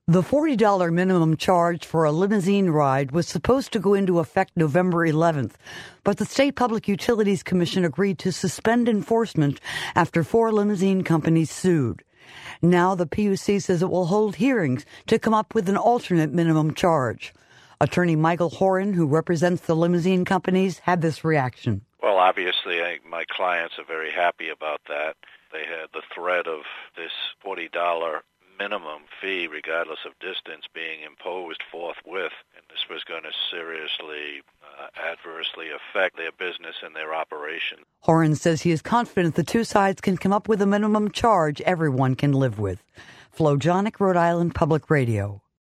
The $40 minimum charge for a limousine ride was supposed to go into effect November 11th, but the State Public Utilities Commission agreed to suspend enforcement after 4 limousine companies sued. Now the PUC says it will hold hearings to come up with an alternate minimum charge. Attorney Michael Horan, who represents the limousine companies, had this reaction. Well, obviously, my clients are very happy about that. They had the threat of this $40 minimum fee, regardless of distance, being imposed forthwith, and this was going to seriously adversely affect their business and their operation. Horan says he is confident the two sides can come up with a minimum charge everyone can live with. Flo Jonick, Rhode Island Public Radio.